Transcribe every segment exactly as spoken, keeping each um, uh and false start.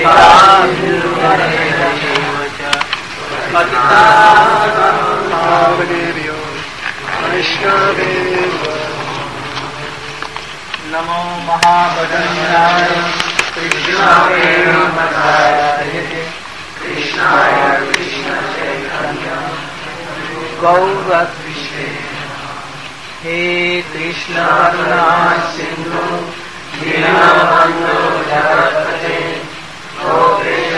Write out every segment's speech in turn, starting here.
नमो महावदन्याय कृष्णाय कृष्णाय कृष्ण चैतन्य गौरकृष्णे हे कृष्ण करुणा सिंधु दीनबन्धो जगत्पते गोपेश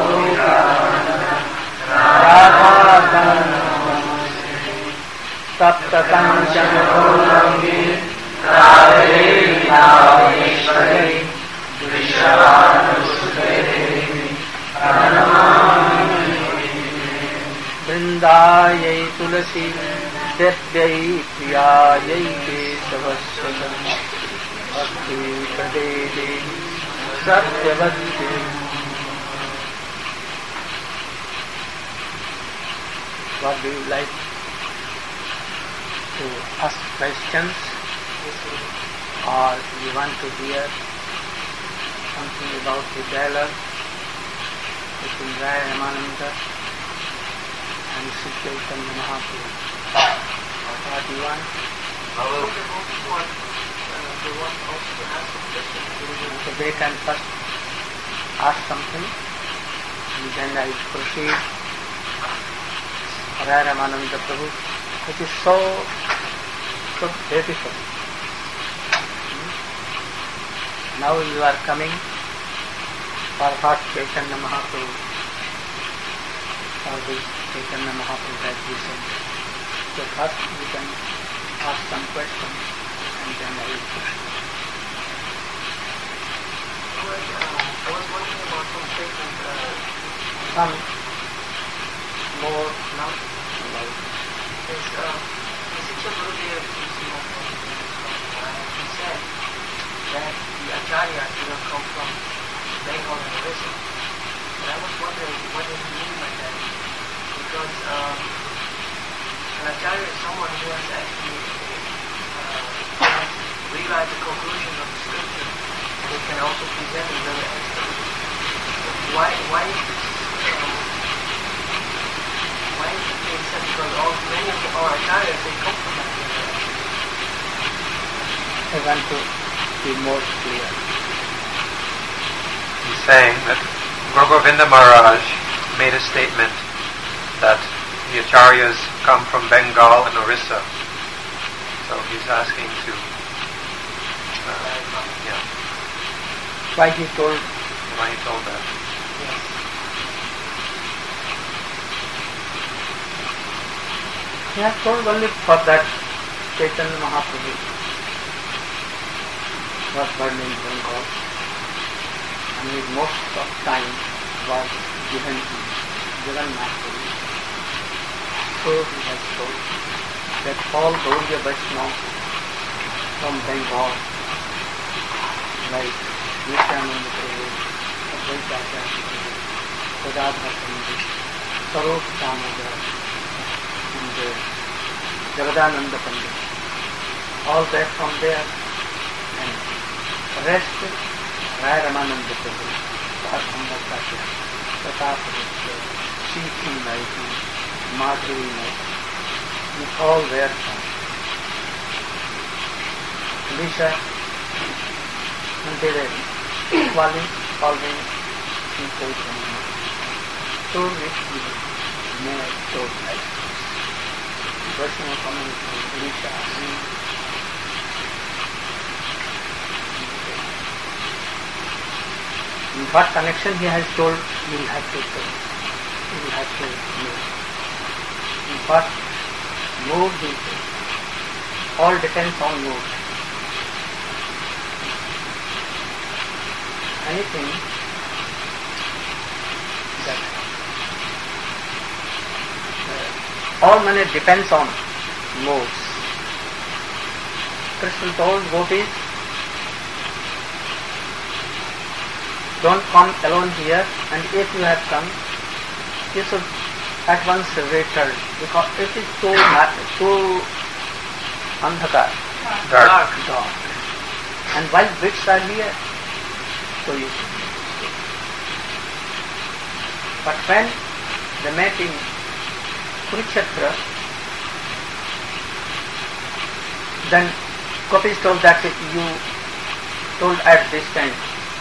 सप्तकाञ्चन गौरङ्गी राधे राधेश्वरी वृषभानुसुते वृन्दायै तुलसी देव्यै प्रियायै केशवस्य भक्ति प्रदेवे सत्यवत्ते. What do you like to ask questions, or you want to hear something about the dialogue between Raya Ramananda and Sri Chaitanya Mahaprabhu? What do you want? So they can first ask something, and then I proceed. Raya Ramananda Prabhu, which is so, so beautiful. Now you are coming for what Chaitanya Mahaprabhu, for this Chaitanya Mahaprabhu has listened. So first you can ask some questions and then I will proceed. I was, uh, I was wondering about some statement. Uh, some more now. Is uh, Siksha Gurudev, he said that the Acharyas do not come from Bengal and Orissa. And I was wondering what does he mean by that? Because um, an Acharya is someone who has actually uh, has realized the conclusions of the scripture, and he can also present it very expertly. Why, why is this? Um, why is it being said? Because all many of our Acharyas, they come from that area. I want to be more clear. He's saying that Gogovinda Maharaj made a statement that the Acharyas come from Bengal and Orissa. So he's asking to, uh, yeah. Why he told? Why he told that? Yes. He has told only for that Chaitanya Mahaprabhu was born in Bengal, and his most of time was given to Jagannath Puri. So he has told that all Gaudiya Vaishnavas from Bengal, like Nityananda Prabhu, Advaita Acharya Prabhu, Gadadhar Pandit, Saroja Damodar, and uh, Jagadananda Pandit, all that from there, and rest Raya Ramananda Prabhu, Bhargava Acharya, Pratapavitra, Sikhi Naidu, Madhuri Naidu, we all were from Lisa, and they were equally following in Chaitanya. So which we may have told like Vaishnava community, Lisa, in what connection he has told, you will have to tell. You will have to know. In what mood he told. All depends on mood. Anything that uh, all money depends on moods. Krishna told gopis, don't come alone here, and if you have come, you should at once return, because it is too, too andhakar, Dark. dark. And while bricks are near, so you should. But when they met in Kurukshetra, then Gopis told that you told at this time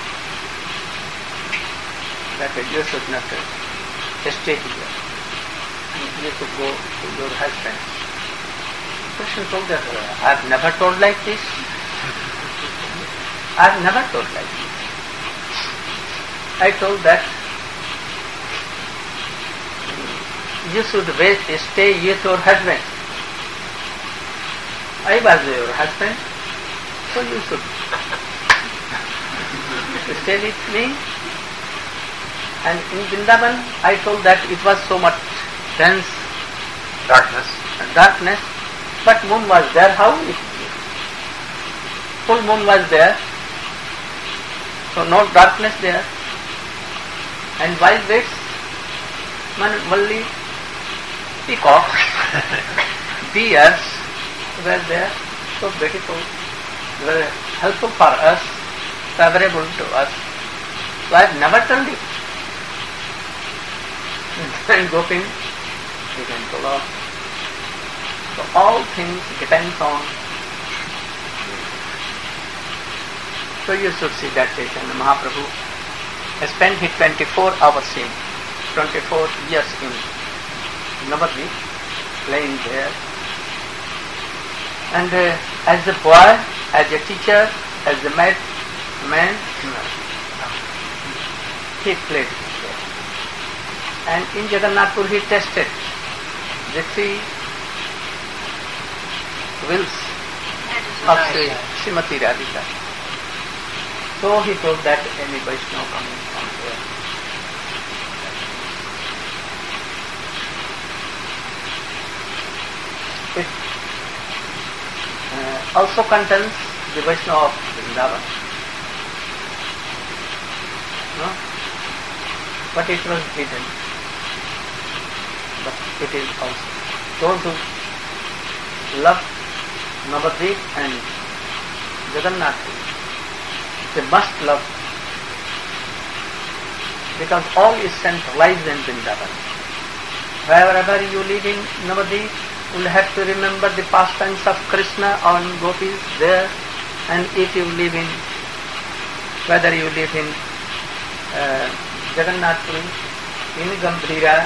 that you should not stay here and you should go to your husband. Krishna told that I have never told like this. I have never told like this. I told that you should wait, stay with your husband. I was your husband, so you should stay with me. And in Vrindavan, I told that it was so much dense darkness, darkness, but moon was there. How it full moon was there, so no darkness there. And wild birds, only peacocks, deers were there, so beautiful, were helpful for us, favorable to us. So I have never told it. And Gopin began to love. So all things depends on. So you should see that Chaitanya Mahaprabhu spent his twenty-four hours in, twenty-four years in Navadvip, playing there. And uh, as a boy, as a teacher, as a mad man, he played there. And in Jagannathpur he tested the three wills of Sri Srimati Radhika. So he told that any Vaishnava coming from there. It uh, also contains the Vaishnava of Vrindavan. No? But it was hidden. But it is also. Those who love Navadvip and Jagannathpur, they must love, because all is centralized in Vrindavan. Wherever you live in Navadvip, you will have to remember the pastimes of Krishna or Gopis there. And if you live in, whether you live in uh, Jagannathpur, in Gambhira,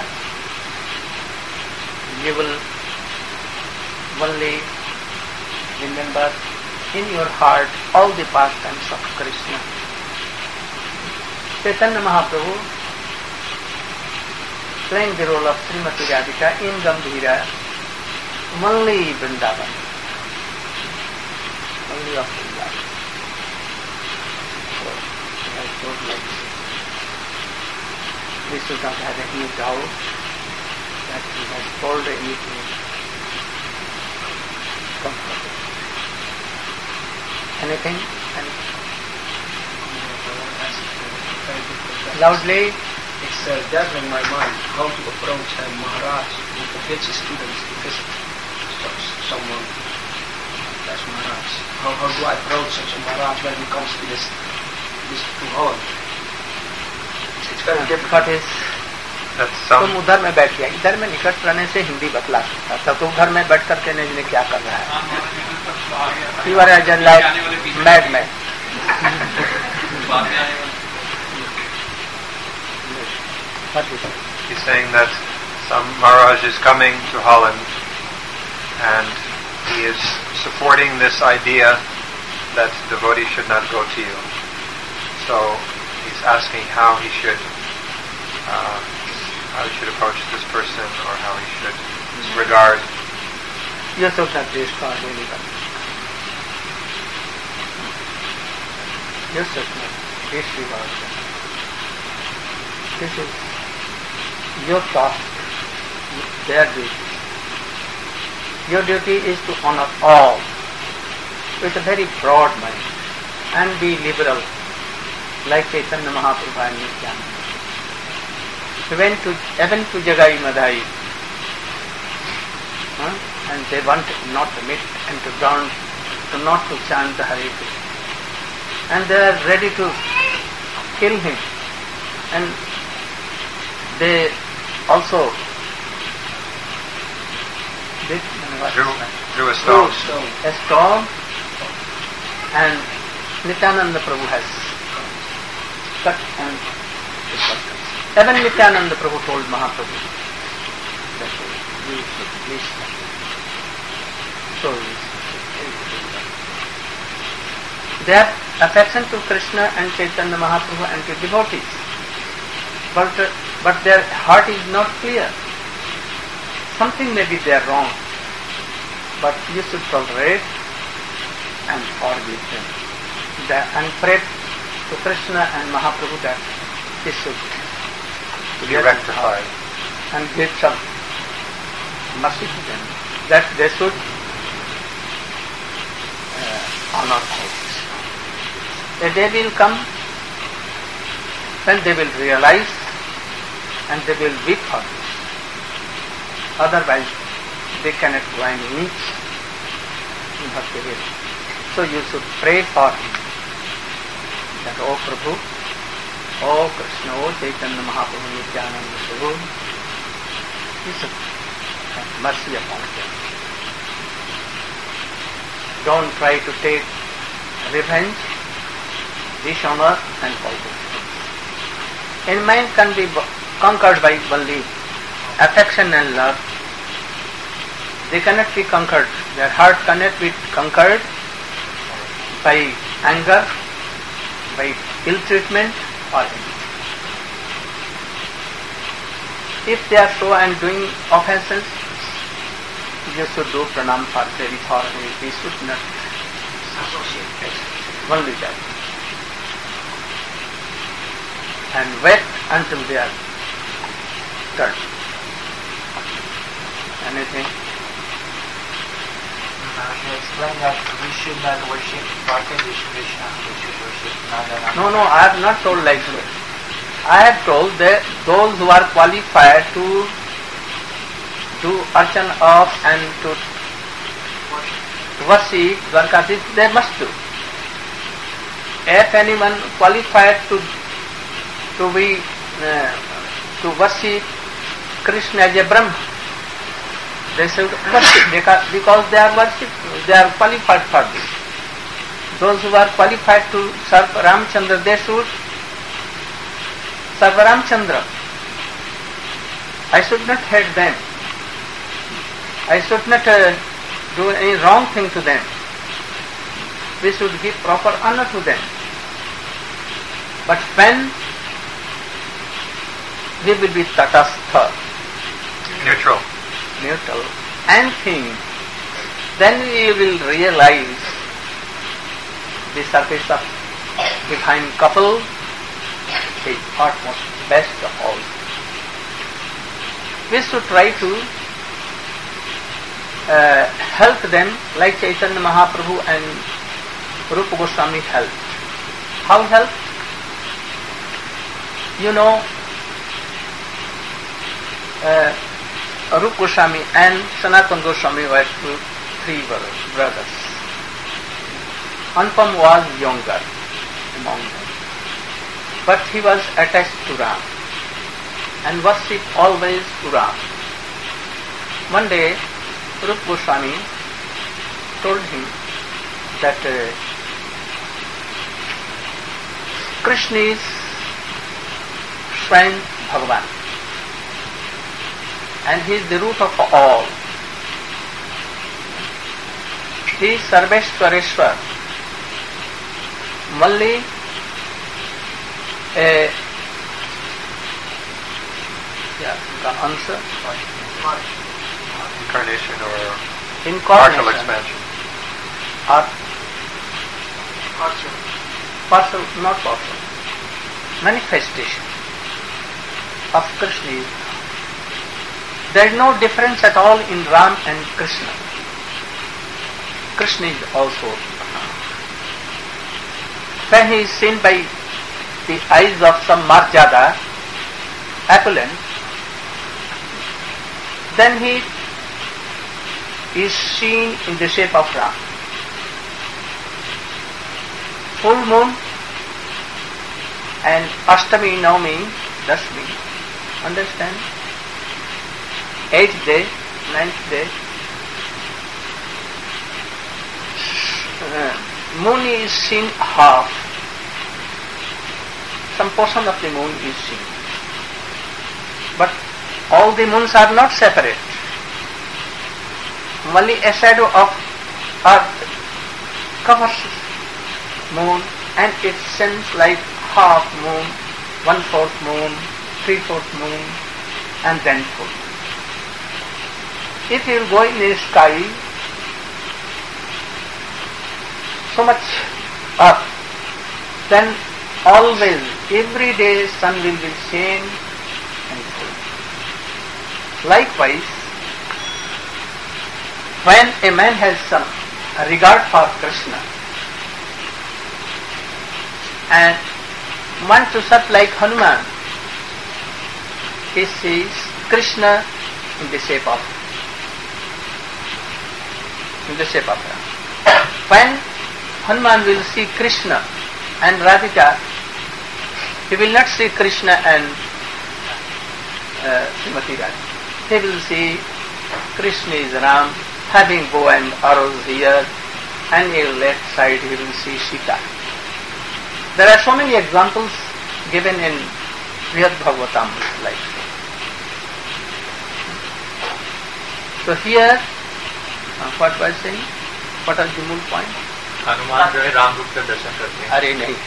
you will only remember in your heart all the pastimes of Krishna. Chaitanya Mahaprabhu playing the role of Srimati Radhika in Gambhira, only Vrindavan, only of Vrindavan. So, I told like this. We should not have any doubt that he has told anything comfortable. Anything? Anything? Loudly. It's uh, gathering my mind how to approach a Maharaj who forbids his students to visit someone as Maharaj. How, how do I approach such a Maharaj when he comes to this this to Holland? It's, it's very difficult. Is तुम उधर में बैठ गया, इधर में निकट रहने से हिंदी बतला सकता था, तो उधर में बैठ करके नहीं क्या कर रहा है? You are a like madman. He's saying that some Maharaj is coming to Holland and he is supporting this idea that devotees should not go to you. So he's asking how he should uh, how he should approach this person or how he should regard. You should not discard anybody. You should not disregard them. This is your task, their duty. Your duty is to honor all with a very broad mind and be liberal, like Chaitanya Mahaprabhu and Nityananda. He went to, even to Jagai Madhai, huh? And they want not to meet and to chant, to not to chant the Hare Krishna. And they are ready to kill him. And they also did Drew, drew a threw stone. a stone, and Nityananda Prabhu has cut and it was cut. Even Nityananda Prabhu told Mahaprabhu that you should please stop. So they have affection to Krishna and Chaitanya Mahaprabhu and to devotees, but but their heart is not clear. Something may be there wrong, but you should tolerate and forgive them. The, and pray to Krishna and Mahaprabhu that he should Be rectified. and give some mercy to them, that they should uh, honor us. A day will come when they will realize and they will weep for this. Otherwise, they cannot go any inch in Bhakti Vida. So you should pray for him that, O Prabhu, O Krishna, O Chaitanya Mahaprabhu, Nityananda Prabhu, you should have mercy upon them. Don't try to take revenge, dishonor, and all those things. In mind can be conquered by only affection and love. They cannot be conquered. Their heart cannot be conquered by anger, by ill treatment or anything. If they are so and doing offenses, you should do pranam for very thoroughly. We should not associate only that. And wait until they are done. Anything? Uh, you explained that we should not worship Bhakti Krishna, we should worship Nanda. No, no, I have not told like that. I have told that those who are qualified to do archan of and to worship Dwarkadhish, they must do. If anyone qualified to to be uh, to worship Krishna as a Brahma, they should worship because, because they are worship, they are qualified for this. Those who are qualified to serve Ramchandra, they should serve Ramchandra. I should not hate them. I should not uh, do any wrong thing to them. We should give proper honor to them. But when we will be tatastha, Neutral. neutral, and think, then we will realize the service of divine couple is utmost best of all. We should try to uh, help them like Chaitanya Mahaprabhu and Rupa Goswami helped. How helped? You know, uh, Rupa Goswami and Sanatana Goswami were two, three brothers. Anupam was younger among them, but he was attached to Ram and worshipped always to Ram. One day, Rupa Goswami told him that uh, Krishna is Swayam Bhagavan and he is the root of all. He is Sarveshwareshwar. Only a yeah, the answer Incarnation or partial incarnation expansion. or Partial. partial, not partial, manifestation of Krishna. is- There is no difference at all in Ram and Krishna. Krishna is also when he is seen by the eyes of some Marjada, opulent, then he is seen in the shape of Ram. Full moon and Ashtami, Navami, Dasmi, Understand? Eighth day, ninth day, uh, moon is seen half. Some portion of the moon is seen. But all the moons are not separate. Only a shadow of earth covers moon and it seems like half moon, one-fourth moon, three-fourth moon and then full. If you go in the sky, so much up, then always, every day sun will be seen and full. Likewise, when a man has some regard for Krishna and wants to serve like Hanuman, he sees Krishna in the shape of in the shape of Ram. When Hanuman will see Krishna and Radhika, he will not see Krishna and uh, Srimati Radhika. He will see Krishna is Ram, having bow and arrows here, and in left side he will see Sita. There are so many examples given in Srimad Bhagavatam like so. So here, uh, what was I saying? What was the मूल point? Hanuman जो है राम रूप से दर्शन करते हैं. अरे नहीं.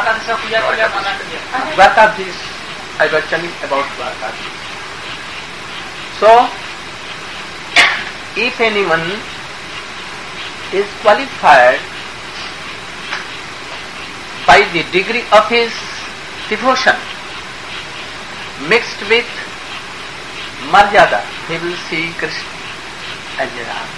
Dwarkadhish. I was telling about Dwarkadhish. So, if anyone is qualified by the degree of his devotion mixed with Marjada, he will see Krishna as a Ram.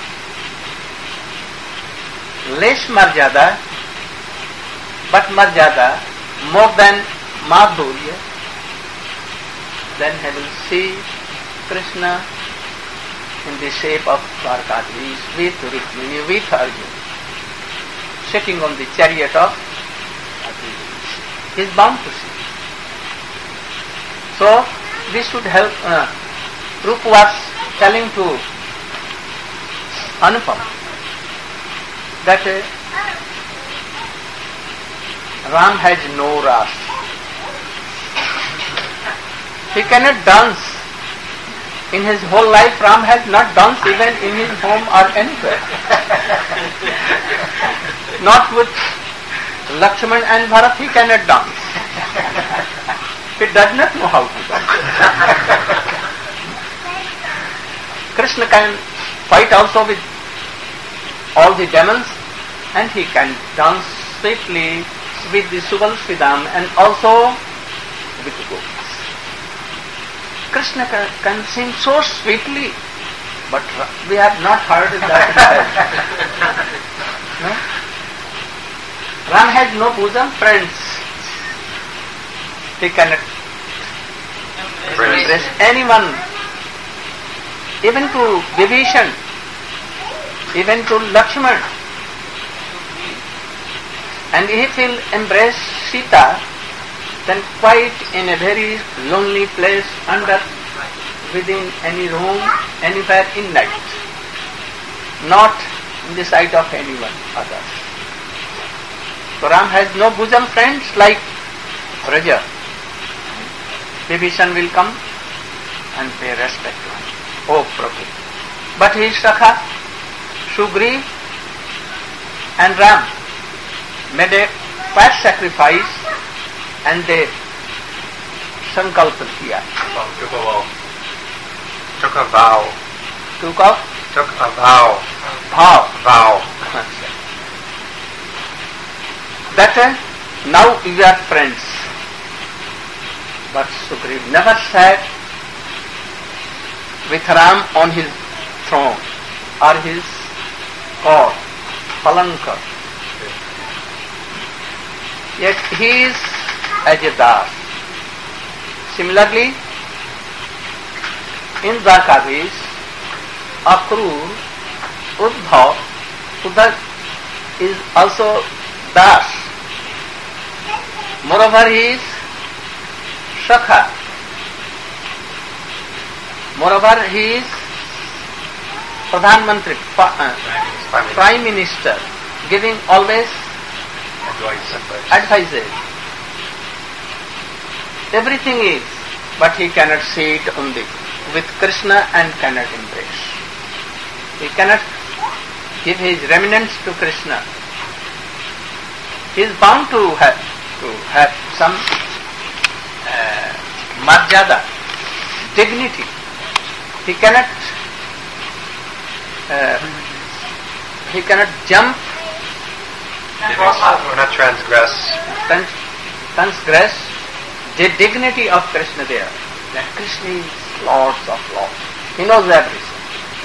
Less Marjada, but Marjada more than Madhurya, then he will see Krishna in the shape of Dwarkadhish with Rukmini, with Arjuna, sitting on the chariot of Arjuna. He is bound to see. So, this should help. Uh, Rupa was telling to Anupam that uh, Ram has no ras. He cannot dance. In his whole life, Ram has not danced even in his home or anywhere. Not with Lakshman and Bharat, he cannot dance. He does not know how to dance. Krishna can fight also with all the demons, and he can dance sweetly with the Subal Sridham and also with the gopis. Krishna can, can sing so sweetly, but we have not heard that. No? Ram has no bosom friends. He cannot embrace anyone, even to Vibhishan, even to Lakshman. And if he will embrace Sita, then quite in a very lonely place, under, within any room, anywhere in night, not in the sight of anyone other. So Ram has no bosom friends like Raja. Vibhishan will come and pay respect to him. Oh Prabhu. But his Sakha, Sugriv and Ram made a fast sacrifice and they sankalpa kiya. Took a vow. Took a vow. Took a Took a vow. Vow. Vow. That uh, now we are friends. But Sugriv never sat with Ram on his throne or his court, palanka. Yet he is as a das. Similarly, in Dwarkadhish, Akrur, Uddhav, Uddhav is also das. Moreover, he is Sakha. Moreover, he is Pradhan Mantri, uh, Prime Minister, giving always advices. Everything is, but he cannot see it only with Krishna and cannot embrace. He cannot give his remnants to Krishna. He is bound to have to have some uh, marjada, dignity. He cannot uh, he cannot jump, not transgress, trans- transgress the dignity of Krishna there. That Krishna is Lord of Lords. He knows everything.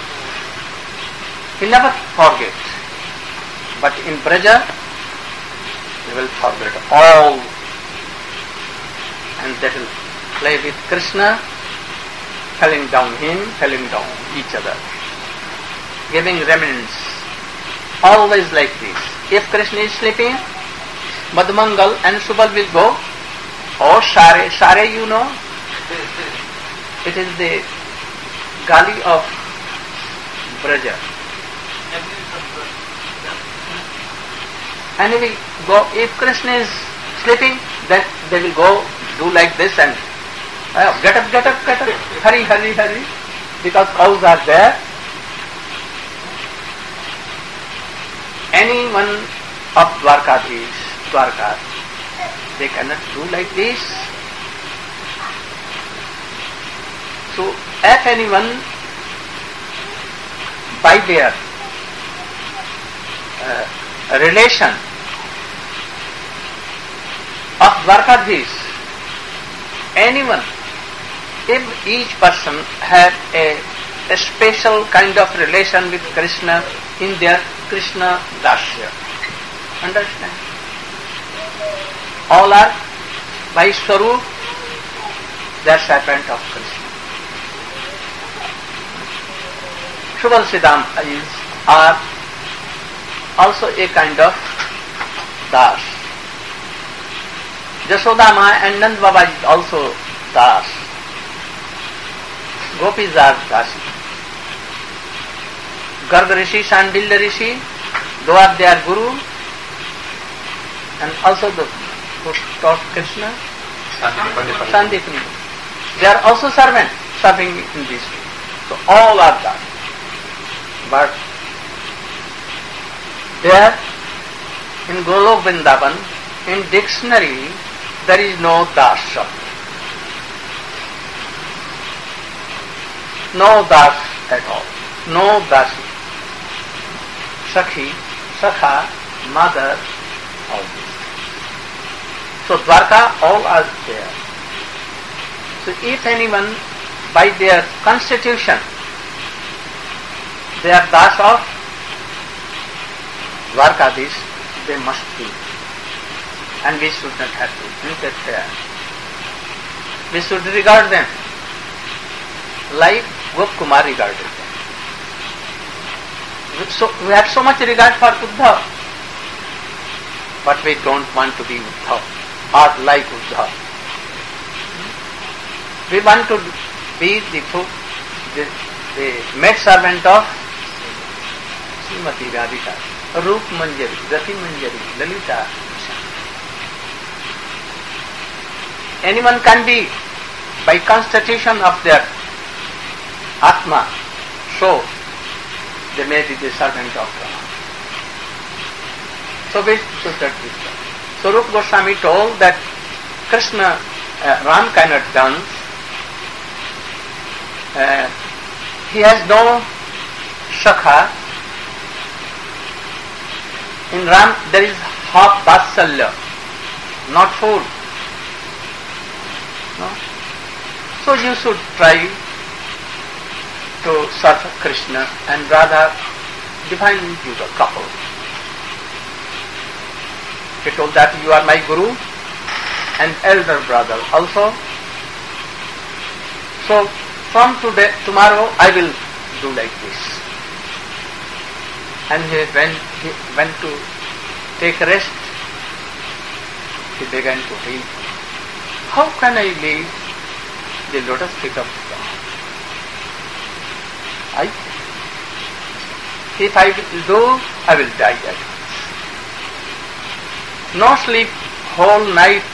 He never forgets. But in Braja, he will forget all, and they will play with Krishna, felling down him, felling down each other, giving remnants, always like this. If Krishna is sleeping, Madhumangal and Subal will go, oh Share, Share you know, it is the gali of Braja. And he will go, if Krishna is sleeping, then they will go do like this and uh, get up, get up, get up, hurry, hurry, hurry, because cows are there. Anyone of Dwarkadhish, Dwarka, they cannot do like this. So, if anyone by their uh, relation of Dwarkadhish, anyone, if each person had a, a special kind of relation with Krishna in their Krishna Dasya, understand? All are by Swarup, they are servant of Krishna. Subal Siddham is are also a kind of Das. Jashoda Ma and Nand Baba is also Das. Gopis are Dasi. Garg Rishi, Sandilya Rishi, though are their Guru, and also the who taught Krishna, Sandipani. They are also servants, serving in this way. So all are Das. But there in Golok Vrindavan, in dictionary, there is no Das Shabd. No Das at all. No Dasi. Sakhi, Sakha, Mother, all this. So Dwarka, all are there. So if anyone by their constitution, they are Das of Dwarkadhish, they must be. And we should not have to interfere. We should regard them like Gop Kumar regarded them. So we have so much regard for Uddhav, but we don't want to be Uddhav or like Uddhav. We want to be the, the, the maid servant of Srimati Radhika, Rup Manjari, Rati Manjari, Lalita. Anyone can be by constitution of their Atma, so they may be the servant of Rama. So we should not be so. So Rupa Goswami told that Krishna, uh, Ram cannot dance. Uh, he has no Shakha. In Ram there is half Vatsalya, not full. No? So you should try to serve Krishna and Radha define you the couple. He told that you are my Guru and elder brother also. So from today, tomorrow I will do like this. And he went, he went to take rest. He began to think, how can I leave the lotus feet of God? I if I will do, I will die at once. No sleep whole night.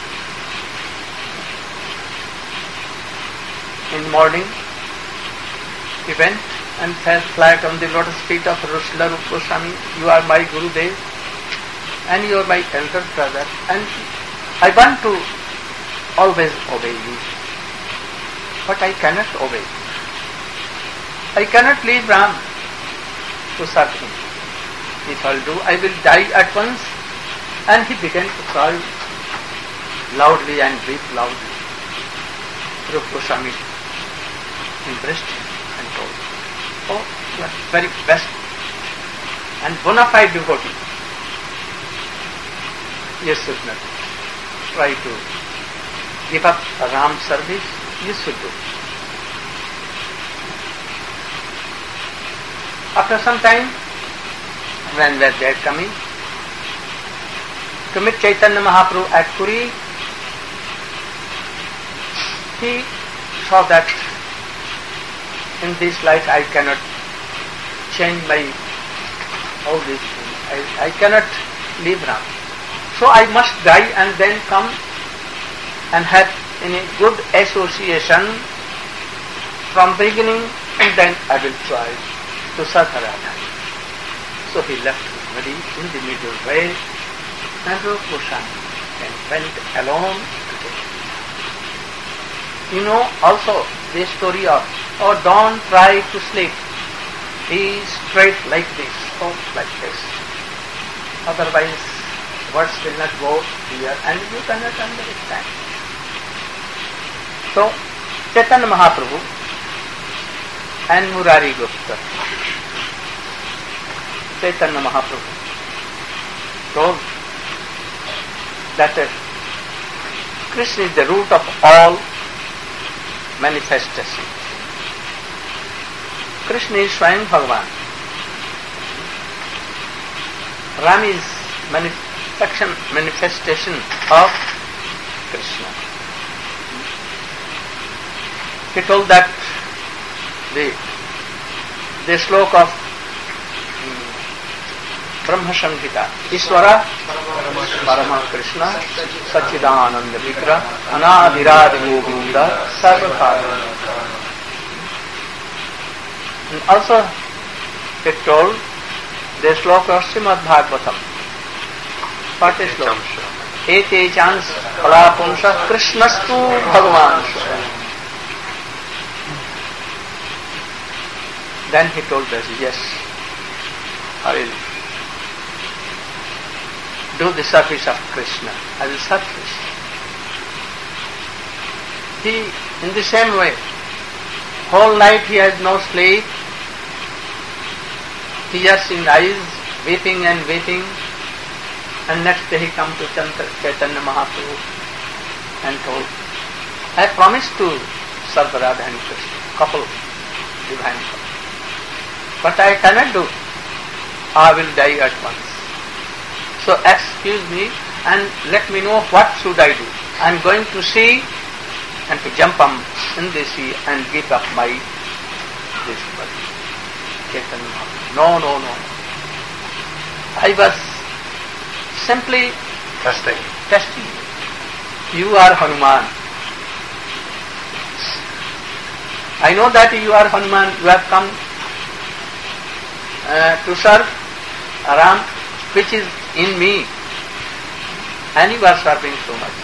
In the morning, he went and fell flat on the lotus feet of Srila Rupa Goswami. You are my Gurudev and you are my elder brother, and I want to always obey you, but I cannot obey. I cannot leave Ram to serve him. If I do, I will die at once. And he began to cry loudly and weep loudly. Rupa Goswami embraced him and told, oh, you are very best and bona fide devotee. You should not try to give up Ram service. You should do. After some time, when were they coming to meet Chaitanya Mahaprabhu at Puri, he saw that in this life I cannot change my all these things. I, I cannot leave Ram. So I must die and then come and have any good association from beginning, and then I will try to serve Radha. So he left his body in the middle way, and Rupa Goswami and went alone to take it. You know also the story of, oh, don't try to sleep. Be straight like this, oh, like this. Otherwise, words will not go here and you cannot understand. So, Chaitanya Mahaprabhu and Murari Gupta, Chaitanya Mahaprabhu told that uh, Krishna is the root of all manifestations. Krishna is Swayam Bhagavan. Ram is manifestation, manifestation of Krishna. He told that the the sloka of um, Brahma Samhita, Ishvara Parama Krishna Sachidananda Vigra Anadiradi Govinda Sarvakara. And also it told the sloka of Srimad Bhagavatam. What is sloka? Ete chans Palapunsha Krishnastu Bhagavan. Then he told us, yes, I will do the service of Krishna. I will serve Krishna. He, in the same way, whole night he has no sleep, tears in eyes, weeping and weeping, and next day he come to Chaitanya Mahaprabhu and told, I promised to serve Radha and Krishna, couple, divine couple. But I cannot do. I will die at once. So excuse me and let me know what should I do. I am going to sea and to jump um, in the sea and give up my this body. Chaitanya Mahaprabhu. No, no, no. I was simply testing. Testing. You are Hanuman. I know that you are Hanuman. You have come Uh, to serve Ram, which is in me, and you are serving so much.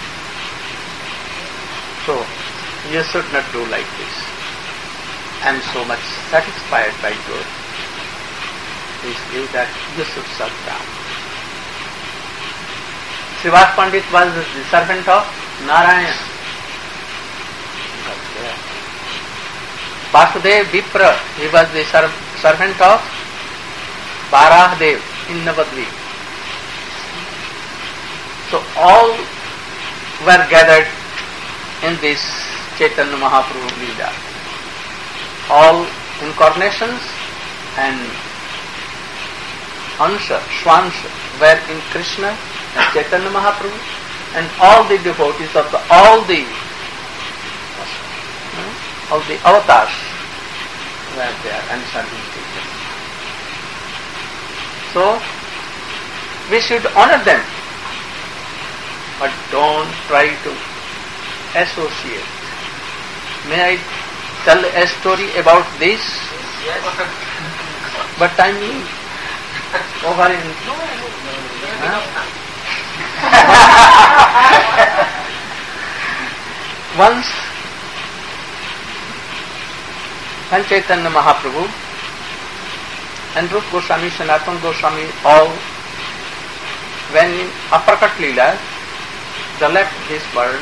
So, you should not do like this. I am so much satisfied by your this view that you should serve Ram. Srivas Pandit was the servant of Narayana. Vasudev Vipra, he was the serv- servant of Barahdev in Navadvip. So all were gathered in this Chaitanya Mahaprabhu Leela. All incarnations and Ansha, Swansha were in Krishna and Chaitanya Mahaprabhu, and all the devotees of the, all the all the avatars where they are uncertain teachers. So, we should honor them, but don't try to associate. May I tell a story about this? Yes. But time over in... Huh? Once, when Chaitanya Mahaprabhu and Rupa Goswami, Sanatana Goswami all, when in Aprakat Leela, they left this world,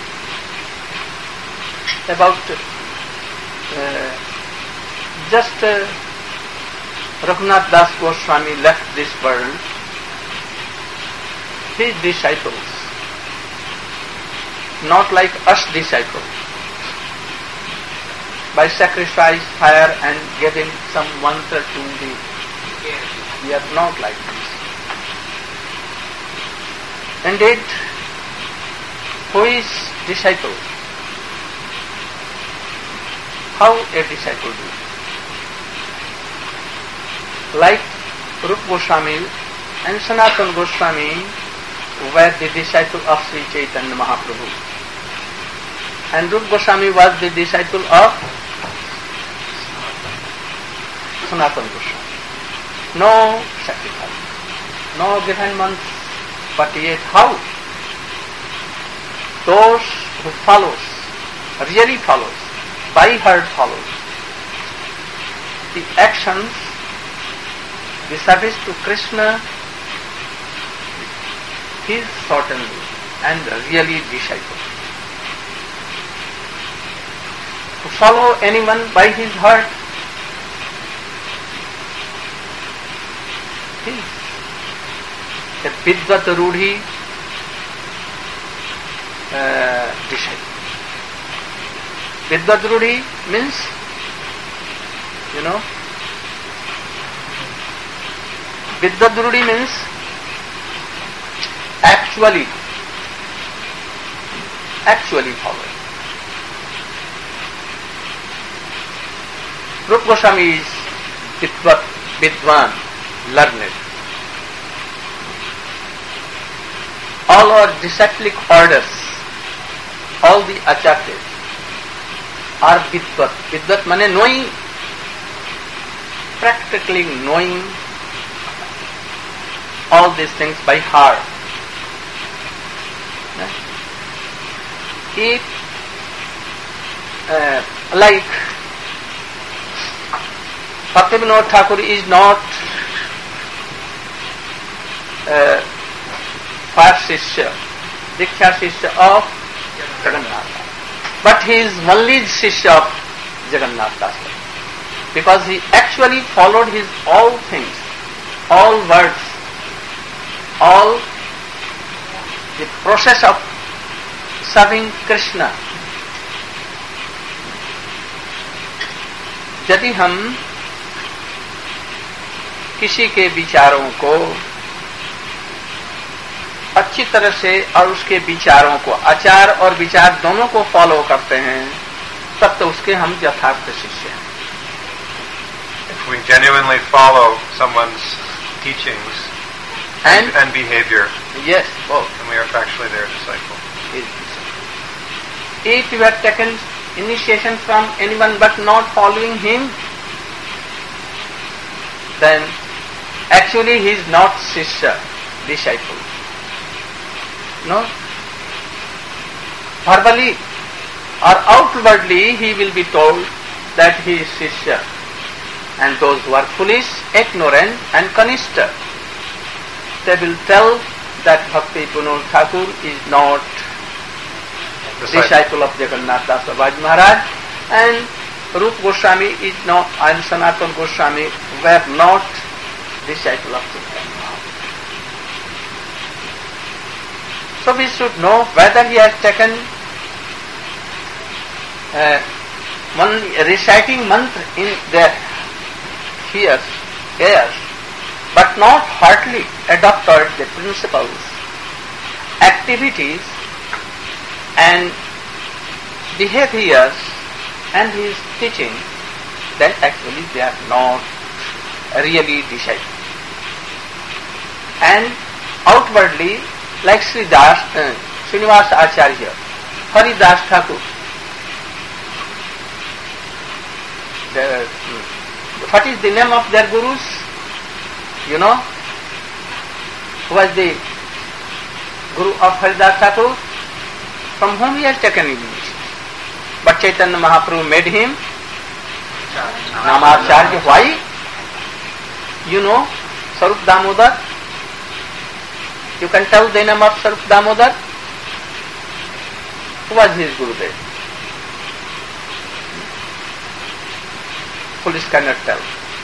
about uh, just uh, Raghunath Das Goswami left this world, his disciples, not like us disciples, by sacrifice, fire and giving some mantra to the, we are not like this. Indeed, who is disciple? How a disciple do? Like Rupa Goswami and Sanatana Goswami were the disciple of Sri Chaitanya Mahaprabhu. And Rupa Goswami was the disciple of Sanatana Goswami. No sacrifice, no given months, but yet how? Those who follows, really follows, by heart follows, the actions, the service to Krishna, he is certainly and really disciple. To follow anyone by his heart, he is a Vidvat Rudhi uh, disciple. Vidvat Rudhi means, you know, Vidvat Rudhi means actually, actually following. Rupa Goswami is Vidvat, Vidwan, learned. All our disciplic orders, all the acharyas are Vidvat. Vidvat means knowing, practically knowing all these things by heart. If, uh, like Bhaktivinoda Thakur is not uh, first Shishya, Diksha Shishya of Jagannath, but he is only Shishya of Jagannath Das, because he actually followed his all things, all words, all the process of serving Krishna. यदि हम किसी के विचारों को अच्छी तरह से और उसके विचारों को, आचार और विचार दोनों को फॉलो करते हैं, तब तो उसके हम यथार्थ शिष्य हैं. If we genuinely follow someone's teachings and, and, and behavior, yes, both, then we are actually their disciple. If you have taken initiation from anyone but not following him, then actually he is not Shishya, disciple. No? Verbally or outwardly he will be told that he is Shishya, and those who are foolish, ignorant and kanishta, they will tell that Bhakti Vinod Thakur is not disciple of Jagannath Das Babaji Maharaj, and Rupa Goswami is not, and Sanatana Goswami were not disciple of Jagannath Maharaj. So we should know whether he has taken uh, one reciting mantra in their ears, ears, but not heartily adopted the principles, activities and behaviors and his teaching, then actually they are not really disciples. And outwardly, like Sri Das, uh, Srinivas Acharya, Hari Das Thakur, the, what is the name of their gurus? You know? Who was the guru of Hari Das Thakur? From whom he has taken initiation. But Chaitanya Mahaprabhu made him Namacharya. Why? You know Sarup Damodar? You can tell the name of Sarup Damodar? Who was his Gurudev? Police cannot tell.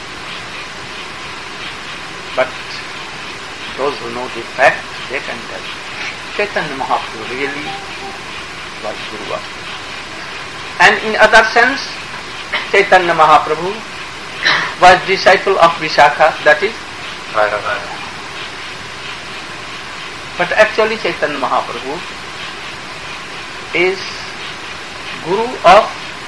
But those who know the fact, they can tell. Chaitanya Mahaprabhu really was Guru of them. And in other sense, Chaitanya Mahaprabhu was disciple of Vishakha, that is Radha. But actually Chaitanya Mahaprabhu is Guru of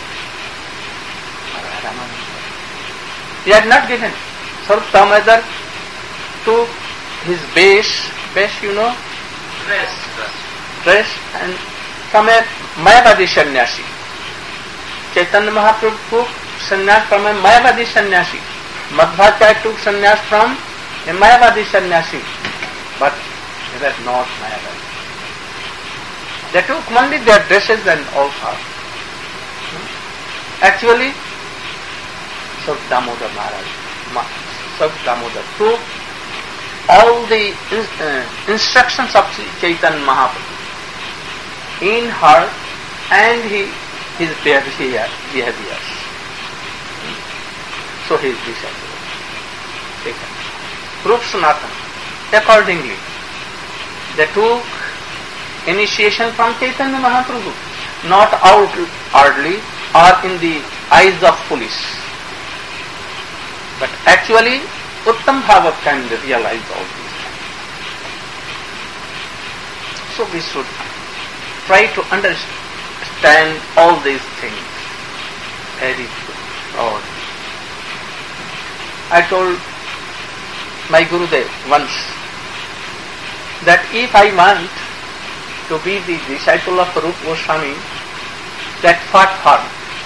Ramananda. He had not given. Sarup Damodar took his base, base you know, Dress. dress, and from a Mayavadi sannyasi. Chaitanya Mahaprabhu took sannyas from a Mayavadi sannyasi. Madhvacharya took sannyas from a Mayavadi sannyasi. But they were not Mayavadi. They took only their dresses and all that. Actually, Sarup Damodar Maharaj, Sarup Damodar took all the uh, instructions of Chaitanya Mahaprabhu in heart and he, his behavior, behaviors. So he is disciple. Rup Sanatana. Accordingly, they took initiation from Chaitanya Mahaprabhu, not outwardly or in the eyes of police. But actually, Uttam Bhava can realize all these things. So we should try to understand all these things very broadly. I told my Gurudev once that if I want to be the disciple of Rupa Goswami, that what form?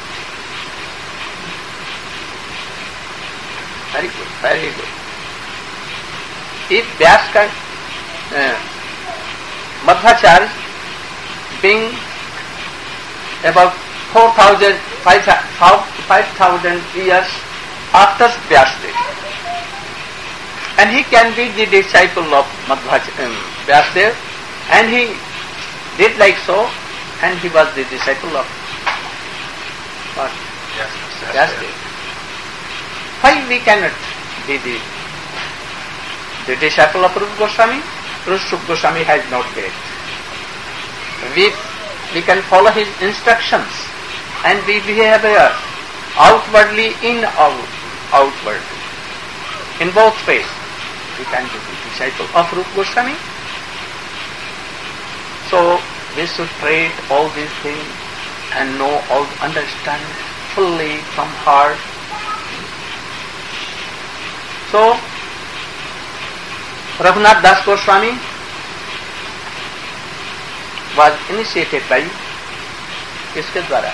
Very good, very good. If Vyas can, uh, Madhvacharya, being about four thousand, five thousand years after Vyasdev, and he can be the disciple of Madhvacharya, um, Vyasdev, and he did like so, and he was the disciple of what? Yes, Vyasdev. Why we cannot be the, the disciple of Rupa Goswami? Rupa Goswami has not made. We, we can follow his instructions and be behavior outwardly in out, outwardly. In both ways, we can be the disciple of Rupa Goswami. So we should treat all these things and know, all understand fully from heart. So, Raghunath Das Goswami was initiated by किसके द्वारा?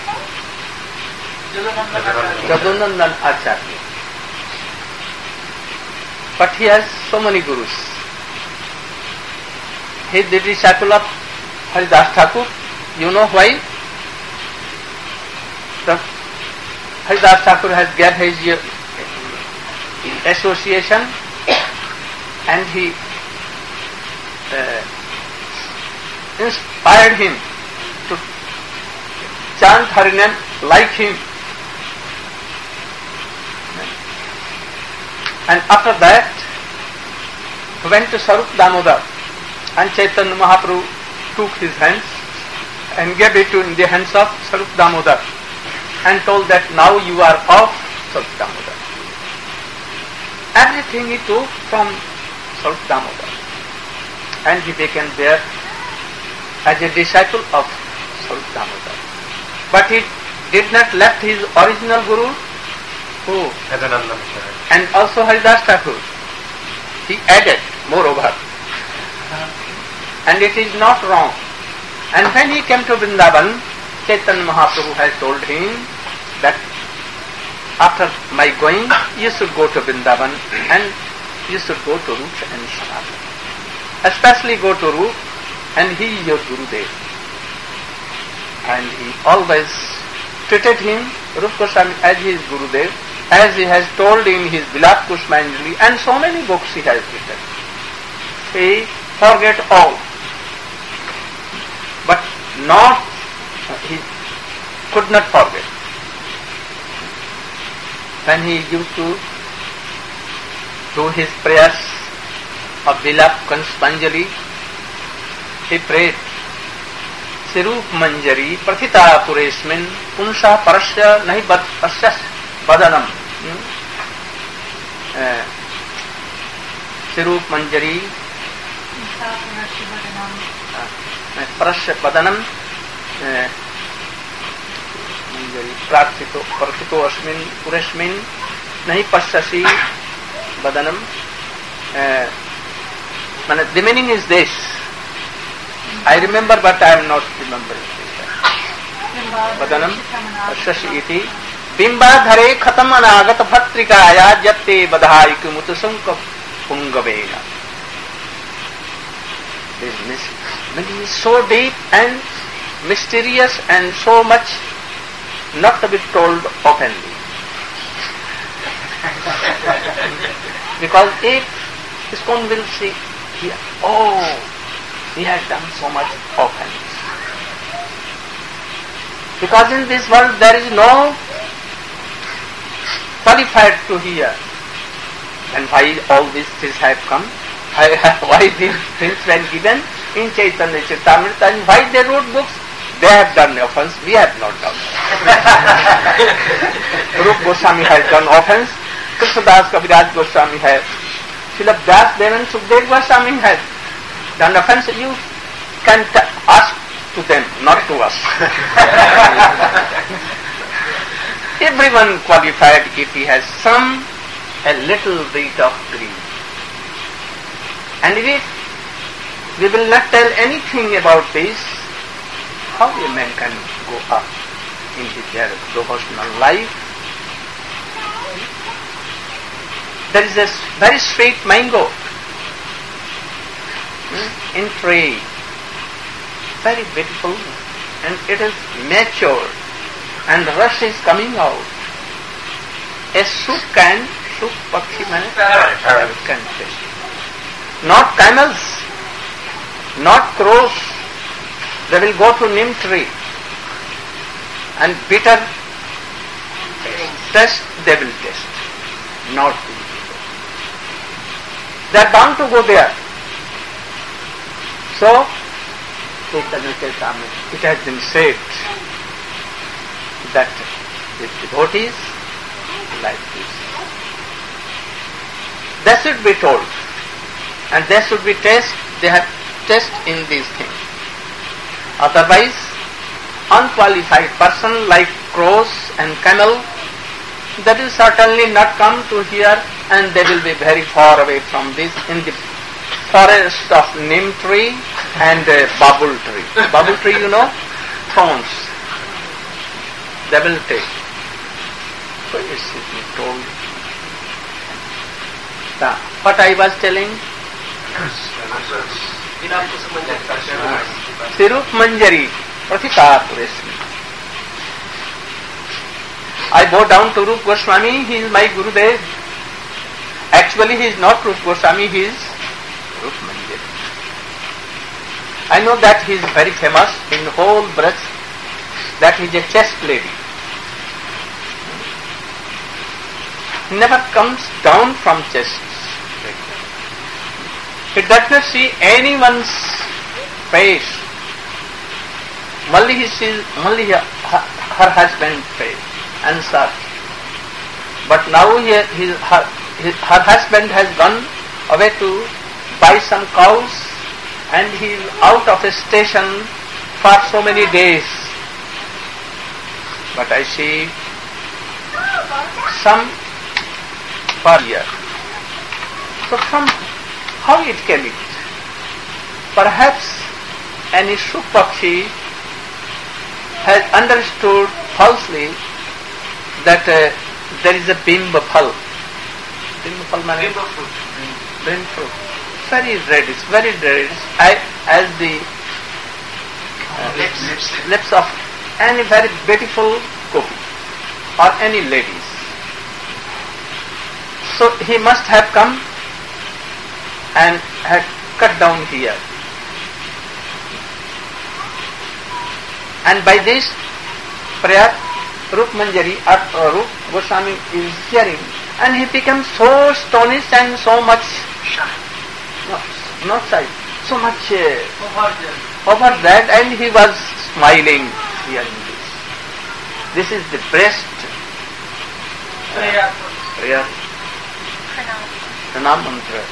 Jadunandan Acharya. But he has so many gurus. He is the disciple of Haridas Thakur. You know why? The Haridas Thakur has given his association and he uh, inspired him to chant Harinam like him. And after that, he went to Sarup Damodar and Chaitanya Mahaprabhu took his hands and gave it to in the hands of Sarup Damodar and told that now you are of Sarup Damodar. Everything he took from Sarup Damodar and he became there as a disciple of Sarup Damodar. But he did not left his original guru, who Who? Bhedananda Missionary. And also Haridas Thakur. He added, moreover. And it is not wrong. And when he came to Vrindavan, Chaitanya Mahaprabhu has told him that after my going, you should go to Vrindavan and you should go to Rup and Sanatana. Especially go to Rup, and he is your Gurudev. And he always treated him, Rup Goswami, as his Gurudev, as he has told in his Vilat Pushpanjali and so many books he has written. He forget all. But not, he could not forget. When he used to do his prayers of Vilat Pushpanjali, he prayed, Sirup Manjari Prathita Puresmin Punsha Parasya Nahi Pasyas Badanam. Sirup Manjari Parasya Badanam Manjari Prathito Prathito Asmin Puresmin Nahi Pasyasi Badanam. The meaning is this. I remember, but I am not remembering this. Badanam Shashi iti Bimbadhare khatam anagat bhatrikaya jatte badhai kumutusanka pungavena. This meaning is so deep and mysterious and so much not to be told openly. Because if ISKCON will see here, oh, he has done so much offense. Because in this world there is no qualified to hear. And why all these things have come? Why these things were given in Chaitanya Charitamrita, and why they wrote books? They have done offense, we have not done. Rupa Goswami has done offense, Krishnadas Kaviraj Goswami has, Srila Vyas Dev and Sukdev Goswami has done offense. You can t- ask to them, not to us. Everyone qualified if he has some, a little bit of greed. And if we will not tell anything about this, how a man can go up in his devotional life? There is a very sweet mango in tree, very beautiful, and it is mature, and rush is coming out. A soup can, soup pakshi man can taste. Not camels, not crows. They will go to neem tree, and bitter taste they will taste, not to. They are bound to go there. So, it has been said that the devotees like this. They should be told, and they should be test. They have test in these things. Otherwise, unqualified person like crows and camel, they will certainly not come to here, and they will be very far away from this in the forest of neem tree and uh, babul tree. Babul tree, you know, thorns. They will take. So it should be told. Now, what I was telling? Sirup Manjari Prathita Puresmi. I bow down to Rupa Goswami, he is my Gurudev. Actually he is not Rupa Goswami, he is Rupa Manjari. I know that he is very famous in the whole Braj, that he is a chess lady. He never comes down from chess. He does not see anyone's face. Only he sees only her, her husband's face and such. But now he, he, her, his, her husband has gone away to buy some cows, and he is out of the station for so many days. But I see some per year. So from how it came it? Perhaps any Shukpakshi has understood falsely that uh, there is a bimba phal. Bimba phal means Bimba fruit. bimba fruit. Very reddish, very reddish, as the uh, Lips. lips, lips of any very beautiful gopi or any ladies. So he must have come and had cut down here. And by this prayer, Rup Manjari or uh, Rup Goswami is hearing, and he becomes so astonished and so much Shy. not, not shy, so much uh, Over there. over that, and he was smiling hearing this. This is the best Prayer. prayer, pranam mantra.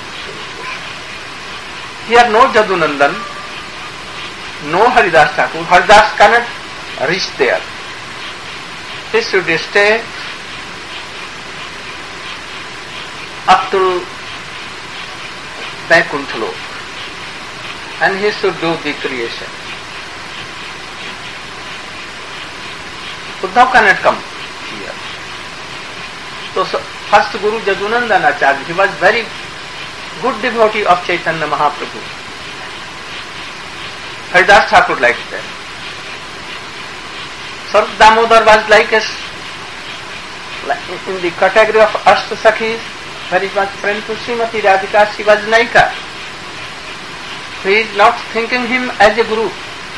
Here no Jadunandan, no Haridas Thakur. Haridas cannot reach there. He should stay up to Vaikuntha Lok, and he should do the creation. Uddhav cannot come here. So, so first Guru Jadunandan Acharya, he was very good devotee of Chaitanya Mahaprabhu. Haridas Thakur liked that. Sarup Damodar was like us, like in the category of Ashta Sakhis, very much friend to Srimati Radhika, she was Naika. He is not thinking him as a Guru.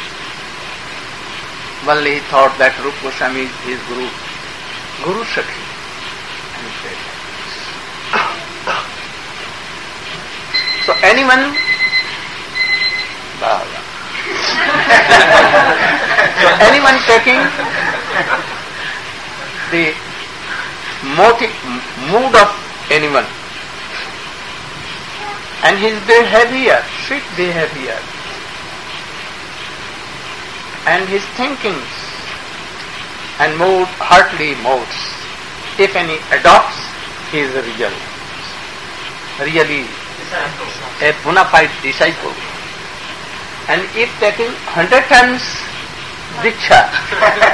Only he thought that Rup Goswami is his Guru, Guru Sakhi. And he said that. So anyone, so anyone taking the motive, mood of anyone, and his behavior, sweet behavior, and his thinkings and mood, heartly modes, if any adopts, he is a real, really a bona fide disciple. And if taking hundred times Diksha,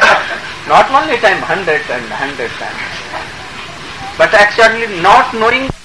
not only time hundred and hundred times, but actually not knowing